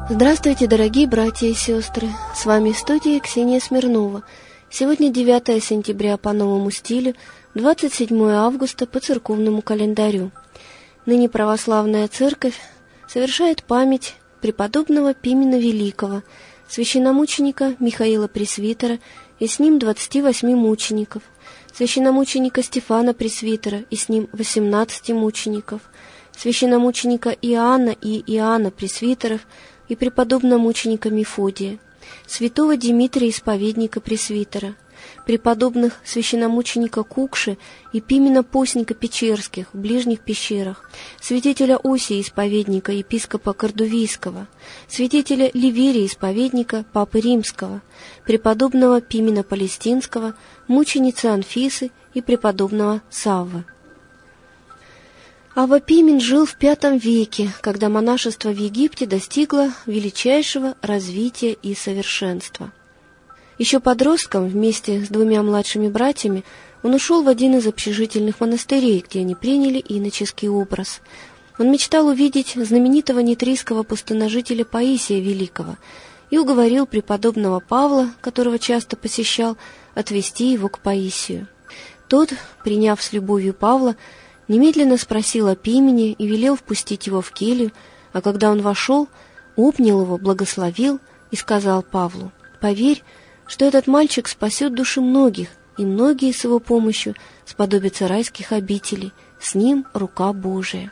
Здравствуйте, дорогие братья и сестры! С вами в студии Ксения Смирнова. Сегодня 9 сентября по новому стилю, 27 августа по церковному календарю. Ныне православная церковь совершает память преподобного Пимена Великого, священномученика Михаила Пресвитера и с ним 28 мучеников, священномученика Стефана Пресвитера и с ним 18 мучеников, священномученика Иоанна и Иоанна Пресвитеров и преподобномученика Мефодия, святого Димитрия Исповедника Пресвитера, преподобных священномученика Кукши и Пимена Постника Печерских в ближних пещерах, святителя Осия Исповедника, епископа Кордувийского, святителя Ливерия Исповедника, папы Римского, преподобного Пимена Палестинского, мученицы Анфисы и преподобного Саввы. Авва Пимен жил в V веке, когда монашество в Египте достигло величайшего развития и совершенства. Еще подростком, вместе с двумя младшими братьями, он ушел в один из общежительных монастырей, где они приняли иноческий образ. Он мечтал увидеть знаменитого нитрийского пустыножителя Паисия Великого и уговорил преподобного Павла, которого часто посещал, отвести его к Паисию. Тот, приняв с любовью Павла, немедленно спросил о Пимене и велел впустить его в келью, а когда он вошел, обнял его, благословил и сказал Павлу: «Поверь, что этот мальчик спасет души многих, и многие с его помощью сподобятся райских обителей, с ним рука Божия».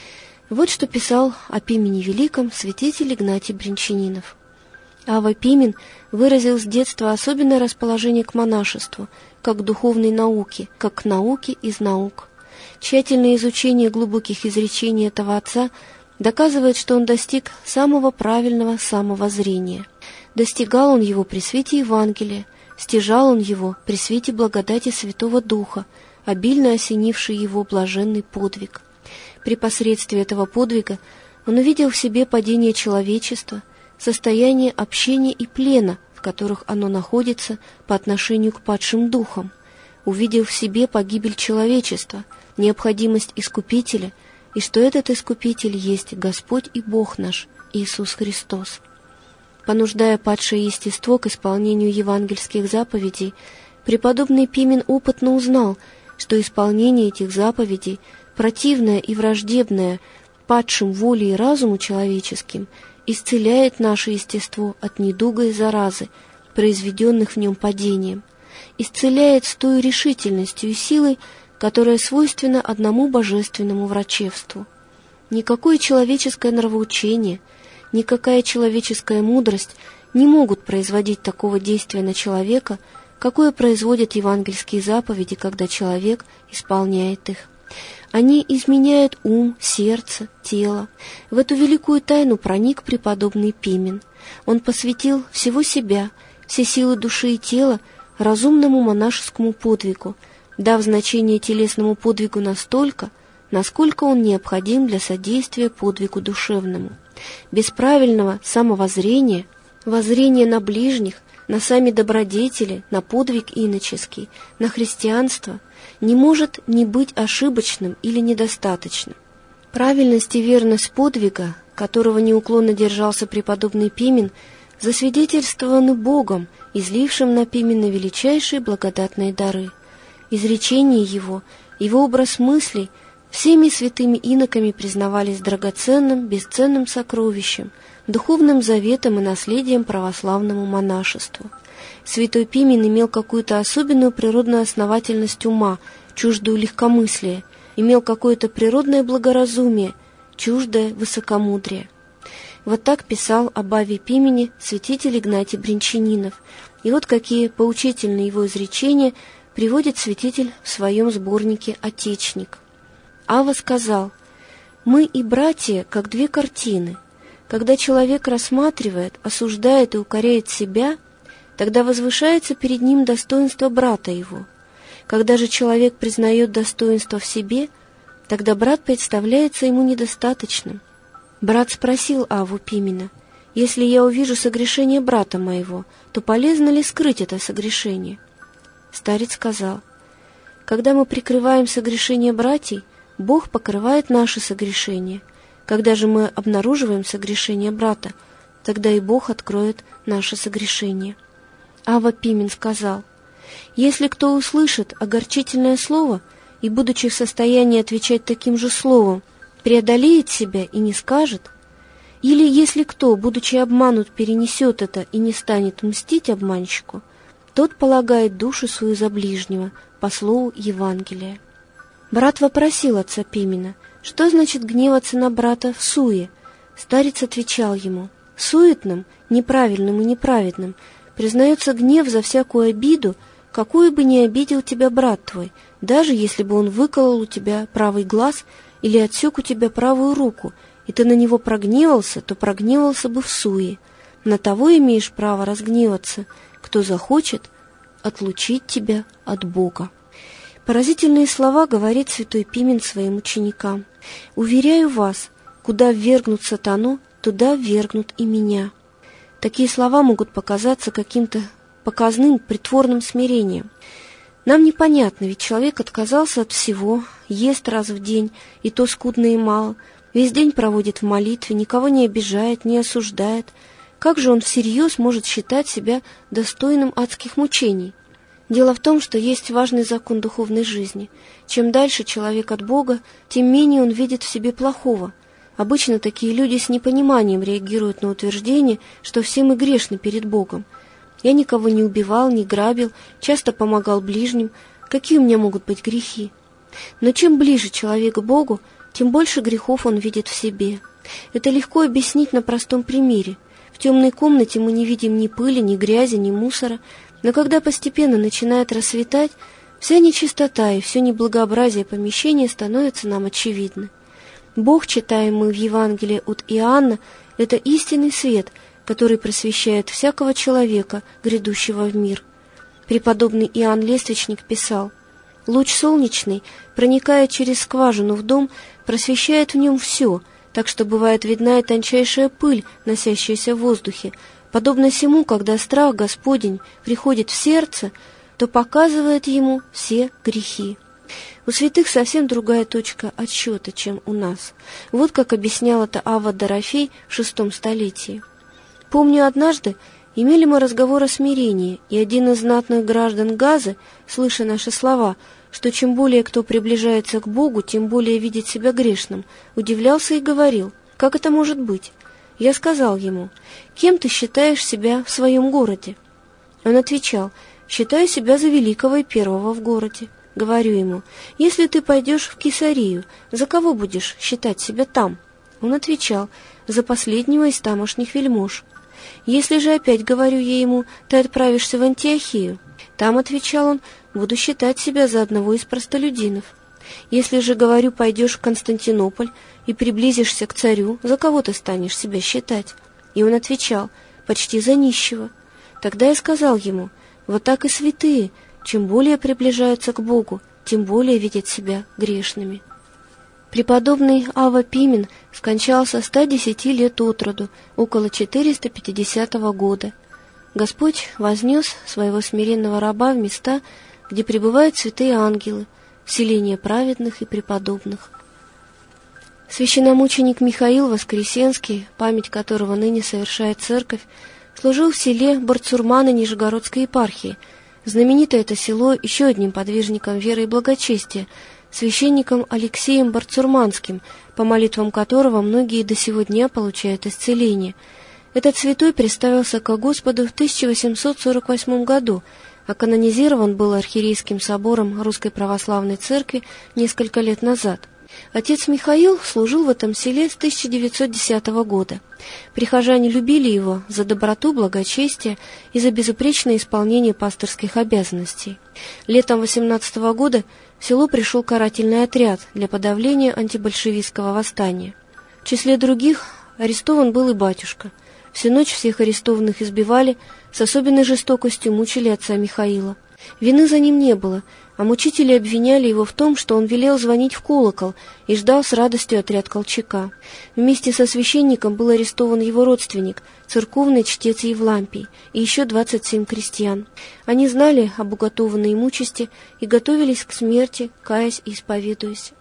Вот что писал о Пимене Великом святитель Игнатий Брянчанинов. Авва Пимен выразил с детства особенное расположение к монашеству, как к духовной науке, как к науке из наук. Тщательное изучение глубоких изречений этого отца доказывает, что он достиг самого правильного самовоззрения. Достигал он его при свете Евангелия, стяжал он его при свете благодати Святого Духа, обильно осенивший его блаженный подвиг. При посредстве этого подвига он увидел в себе падение человечества, состояние общения и плена, в которых оно находится по отношению к падшим духам, увидел в себе погибель человечества, необходимость Искупителя, и что этот Искупитель есть Господь и Бог наш, Иисус Христос. Понуждая падшее естество к исполнению евангельских заповедей, преподобный Пимен опытно узнал, что исполнение этих заповедей, противное и враждебное падшим воле и разуму человеческим, исцеляет наше естество от недуга и заразы, произведенных в нем падением, исцеляет с той решительностью и силой, которая свойственна одному божественному врачевству. Никакое человеческое нравоучение, никакая человеческая мудрость не могут производить такого действия на человека, какое производят евангельские заповеди, когда человек исполняет их. Они изменяют ум, сердце, тело. В эту великую тайну проник преподобный Пимен. Он посвятил всего себя, все силы души и тела разумному монашескому подвигу, дав значение телесному подвигу настолько, насколько он необходим для содействия подвигу душевному. Без правильного самовоззрения, воззрения на ближних, на сами добродетели, на подвиг иноческий, на христианство, не может не быть ошибочным или недостаточным. Правильность и верность подвига, которого неуклонно держался преподобный Пимен, засвидетельствованы Богом, излившим на Пимена величайшие благодатные дары. Изречения его образ мыслей всеми святыми иноками признавались драгоценным, бесценным сокровищем, духовным заветом и наследием православному монашеству. Святой Пимен имел какую-то особенную природную основательность ума, чуждую легкомыслия, имел какое-то природное благоразумие, чуждое высокомудрие. Вот так писал об Авве Пимене святитель Игнатий Брянчанинов, и вот какие поучительные его изречения приводит святитель в своем сборнике «Отечник». Авва сказал: «Мы и братья, как две картины. Когда человек рассматривает, осуждает и укоряет себя, тогда возвышается перед ним достоинство брата его. Когда же человек признает достоинство в себе, тогда брат представляется ему недостаточным». Брат спросил Авву Пимена: «Если я увижу согрешение брата моего, то полезно ли скрыть это согрешение?» Старец сказал: «Когда мы прикрываем согрешение братьев, Бог покрывает наши согрешения. Когда же мы обнаруживаем согрешение брата, тогда и Бог откроет наше согрешение. Авва Пимен сказал: «Если кто услышит огорчительное слово и, будучи в состоянии отвечать таким же словом, преодолеет себя и не скажет, или если кто, будучи обманут, перенесет это и не станет мстить обманщику, тот полагает душу свою за ближнего, по слову Евангелия». Брат вопросил отца Пимена, что значит гневаться на брата в суе. Старец отвечал ему: «Суетным, неправильным и неправедным признается гнев за всякую обиду, какую бы ни обидел тебя брат твой, даже если бы он выколол у тебя правый глаз или отсек у тебя правую руку, и ты на него прогневался, то прогневался бы в суе. На того имеешь право разгневаться, кто захочет отлучить тебя от Бога». Поразительные слова говорит святой Пимен своим ученикам: «Уверяю вас, куда ввергнут сатану, туда ввергнут и меня». Такие слова могут показаться каким-то показным, притворным смирением. Нам непонятно, ведь человек отказался от всего, ест раз в день, и то скудно и мало, весь день проводит в молитве, никого не обижает, не осуждает. Как же он всерьез может считать себя достойным адских мучений? Дело в том, что есть важный закон духовной жизни. Чем дальше человек от Бога, тем менее он видит в себе плохого. Обычно такие люди с непониманием реагируют на утверждение, что все мы грешны перед Богом. Я никого не убивал, не грабил, часто помогал ближним. Какие у меня могут быть грехи? Но чем ближе человек к Богу, тем больше грехов он видит в себе. Это легко объяснить на простом примере. В темной комнате мы не видим ни пыли, ни грязи, ни мусора, но когда постепенно начинает рассветать, вся нечистота и все неблагообразие помещения становятся нам очевидны. Бог, читаем мы в Евангелии от Иоанна, это истинный свет, который просвещает всякого человека, грядущего в мир. Преподобный Иоанн Лествичник писал: «Луч солнечный, проникая через скважину в дом, просвещает в нем все, так что бывает видна и тончайшая пыль, носящаяся в воздухе. Подобно сему, когда страх Господень приходит в сердце, то показывает ему все грехи». У святых совсем другая точка отсчета, чем у нас. Вот как объяснял это Авва Дорофей в VI столетии. «Помню, однажды имели мы разговор о смирении, и один из знатных граждан Газы, слыша наши слова, что чем более кто приближается к Богу, тем более видит себя грешным, удивлялся и говорил: «Как это может быть?» Я сказал ему: «Кем ты считаешь себя в своем городе?» Он отвечал: «Считаю себя за великого и первого в городе». Говорю ему: «Если ты пойдешь в Кесарию, за кого будешь считать себя там?» Он отвечал: «За последнего из тамошних вельмож». «Если же опять, говорю я ему, ты отправишься в Антиохию?» Там, отвечал он, буду считать себя за одного из простолюдинов. «Если же, говорю, пойдешь в Константинополь и приблизишься к царю, за кого ты станешь себя считать?» И он отвечал: «Почти за нищего». Тогда я сказал ему: «Вот так и святые, чем более приближаются к Богу, тем более видят себя грешными». Преподобный Авва Пимен скончался 110 лет от роду, около 450 года. Господь вознес своего смиренного раба в места, где пребывают святые ангелы, в селение праведных и преподобных. Священномученик Михаил Воскресенский, память которого ныне совершает церковь, служил в селе Барцурманы Нижегородской епархии. Знаменито это село еще одним подвижником веры и благочестия, священником Алексеем Барцурманским, по молитвам которого многие до сего дня получают исцеление. Этот святой представился ко Господу в 1848 году, а канонизирован был архиерейским собором Русской Православной Церкви несколько лет назад. Отец Михаил служил в этом селе с 1910 года. Прихожане любили его за доброту, благочестие и за безупречное исполнение пасторских обязанностей. Летом 18 года в село пришел карательный отряд для подавления антибольшевистского восстания. В числе других арестован был и батюшка. Всю ночь всех арестованных избивали, с особенной жестокостью мучили отца Михаила. Вины за ним не было, а мучители обвиняли его в том, что он велел звонить в колокол и ждал с радостью отряд Колчака. Вместе со священником был арестован его родственник, церковный чтец Евлампий, и еще 27 крестьян. Они знали об уготованной им участи и готовились к смерти, каясь и исповедуясь.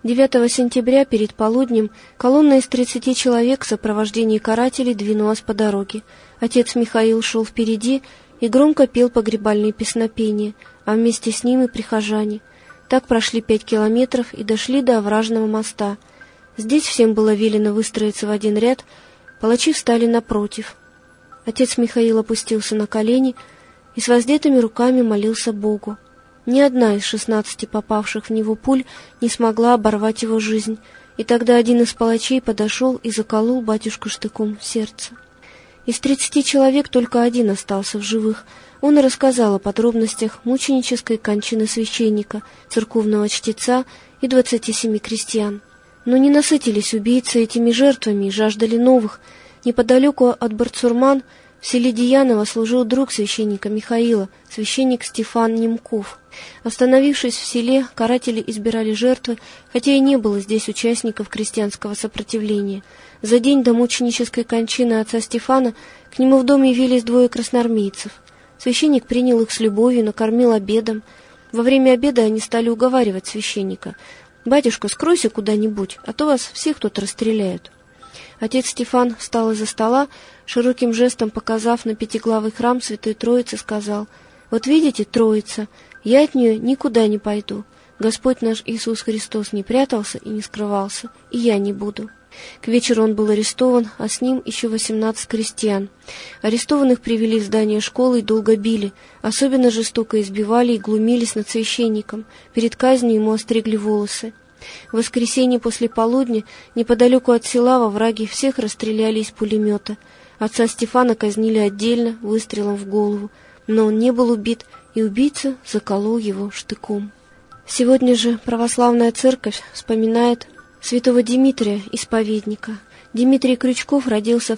9 сентября перед полуднем колонна из 30 человек в сопровождении карателей двинулась по дороге. Отец Михаил шел впереди и громко пел погребальные песнопения, а вместе с ним и прихожане. Так прошли 5 километров и дошли до овражного моста. Здесь всем было велено выстроиться в один ряд, палачи встали напротив. Отец Михаил опустился на колени и с воздетыми руками молился Богу. Ни одна из 16 попавших в него пуль не смогла оборвать его жизнь, и тогда один из палачей подошел и заколол батюшку штыком в сердце. Из 30 человек только один остался в живых. Он и рассказал о подробностях мученической кончины священника, церковного чтеца и 27 крестьян. Но не насытились убийцы этими жертвами и жаждали новых. Неподалеку от Барцурман в селе Дияново служил друг священника Михаила, священник Стефан Немков. Остановившись в селе, каратели избирали жертвы, хотя и не было здесь участников крестьянского сопротивления. За день до мученической кончины отца Стефана к нему в дом явились 2 красноармейцев. Священник принял их с любовью, накормил обедом. Во время обеда они стали уговаривать священника: «Батюшка, скройся куда-нибудь, а то вас всех тут расстреляют». Отец Стефан встал из-за стола, широким жестом показав на пятиглавый храм Святой Троицы, сказал: «Вот видите, Троица, я от нее никуда не пойду. Господь наш Иисус Христос не прятался и не скрывался, и я не буду». К вечеру он был арестован, а с ним еще 18 крестьян. Арестованных привели в здание школы и долго били, особенно жестоко избивали и глумились над священником. Перед казнью ему остригли волосы. В воскресенье после полудня неподалеку от села во враге всех расстреляли из пулемета. Отца Стефана казнили отдельно, выстрелом в голову, но он не был убит, и убийца заколол его штыком. Сегодня же православная церковь вспоминает святого Димитрия, исповедника. Дмитрий Крючков родился в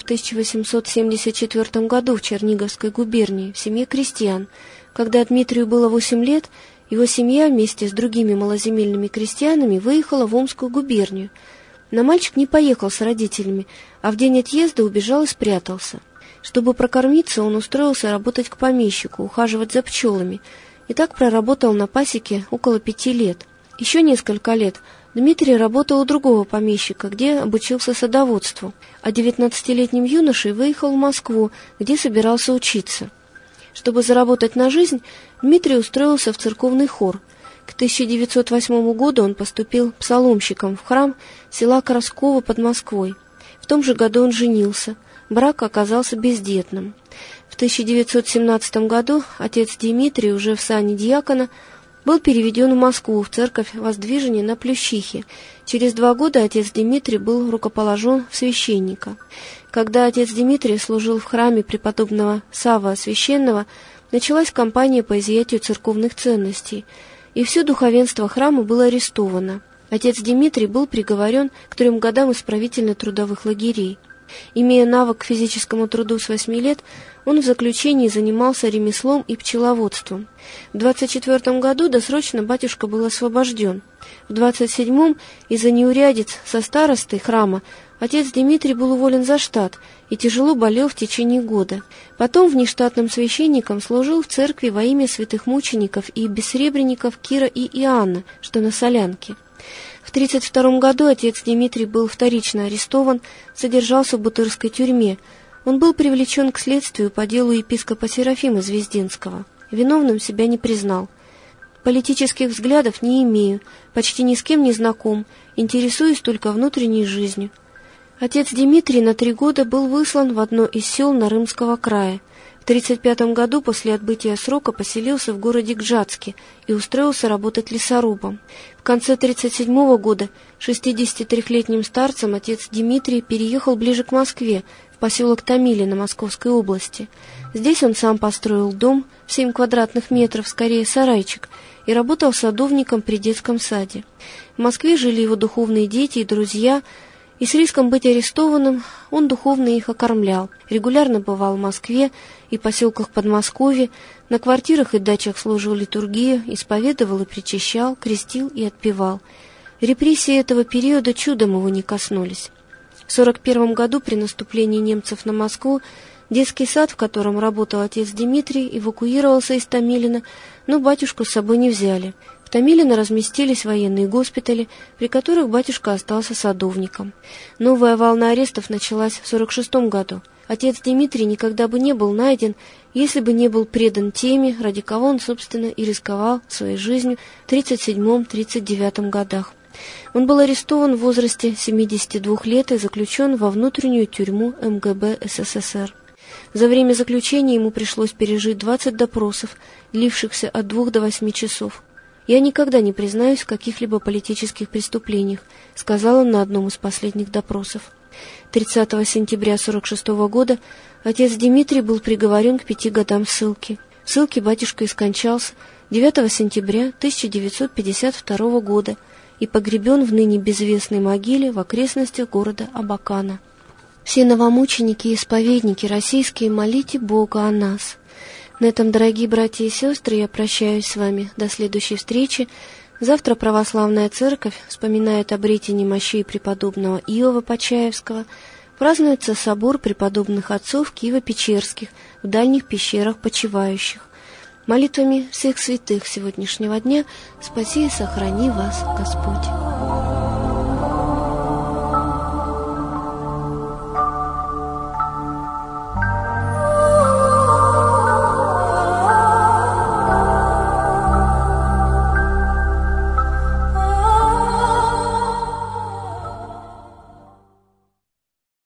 1874 году в Черниговской губернии в семье крестьян. Когда Дмитрию было 8 лет, его семья вместе с другими малоземельными крестьянами выехала в Омскую губернию. Но мальчик не поехал с родителями, а в день отъезда убежал и спрятался. Чтобы прокормиться, он устроился работать к помещику, ухаживать за пчелами, и так проработал на пасеке около 5 лет. Еще несколько лет Дмитрий работал у другого помещика, где обучился садоводству, а 19-летним юношей выехал в Москву, где собирался учиться. Чтобы заработать на жизнь, Дмитрий устроился в церковный хор. К 1908 году он поступил псаломщиком в храм села Коросково под Москвой. В том же году он женился. Брак оказался бездетным. В 1917 году отец Дмитрий, уже в сане диакона, был переведен в Москву, в церковь Воздвижения на Плющихе. Через 2 года отец Дмитрий был рукоположен в священника. Когда отец Дмитрий служил в храме преподобного Савва Священного, началась кампания по изъятию церковных ценностей, и все духовенство храма было арестовано. Отец Дмитрий был приговорен к 3 годам исправительно-трудовых лагерей. Имея навык к физическому труду с 8 лет, он в заключении занимался ремеслом и пчеловодством. В 24 году досрочно батюшка был освобожден. В 27-м из-за неурядиц со старостой храма отец Дмитрий был уволен за штат и тяжело болел в течение года. Потом внештатным священником служил в церкви во имя святых мучеников и бессребренников Кира и Иоанна, что на Солянке. В 1932 году отец Дмитрий был вторично арестован, содержался в Бутырской тюрьме. Он был привлечен к следствию по делу епископа Серафима Звездинского. Виновным себя не признал. Политических взглядов не имею, почти ни с кем не знаком, интересуюсь только внутренней жизнью. Отец Дмитрий на 3 года был выслан в одно из сел Нарымского края. В 1935 году после отбытия срока поселился в городе Гжатске и устроился работать лесорубом. В конце 1937 года 63-летним старцем отец Дмитрий переехал ближе к Москве, в поселок Томилино Московской области. Здесь он сам построил дом в 7 квадратных метров, скорее сарайчик, и работал садовником при детском саде. В Москве жили его духовные дети и друзья, и с риском быть арестованным он духовно их окормлял. Регулярно бывал в Москве и поселках Подмосковья, на квартирах и дачах служил литургию, исповедовал и причащал, крестил и отпевал. Репрессии этого периода чудом его не коснулись. В 1941 году при наступлении немцев на Москву детский сад, в котором работал отец Дмитрий, эвакуировался из Томилина, но батюшку с собой не взяли. В Томилино разместились военные госпитали, при которых батюшка остался садовником. Новая волна арестов началась в 1946 году. Отец Дмитрий никогда бы не был найден, если бы не был предан теме, ради кого он, собственно, и рисковал своей жизнью в 1937-1939 годах. Он был арестован в возрасте 72 лет и заключен во внутреннюю тюрьму МГБ СССР. За время заключения ему пришлось пережить 20 допросов, длившихся от 2 до 8 часов. «Я никогда не признаюсь в каких-либо политических преступлениях», сказал он на одном из последних допросов. 30 сентября 1946 года отец Дмитрий был приговорен к 5 годам ссылки. В ссылке батюшка и скончался 9 сентября 1952 года и погребен в ныне безвестной могиле в окрестностях города Абакана. Все новомученики и исповедники российские, молите Бога о нас. На этом, дорогие братья и сестры, я прощаюсь с вами до следующей встречи. Завтра Православная Церковь вспоминает обретение мощей преподобного Иова Почаевского. Празднуется собор преподобных отцов Киево-Печерских в дальних пещерах почивающих. Молитвами всех святых сегодняшнего дня спаси и сохрани вас Господь.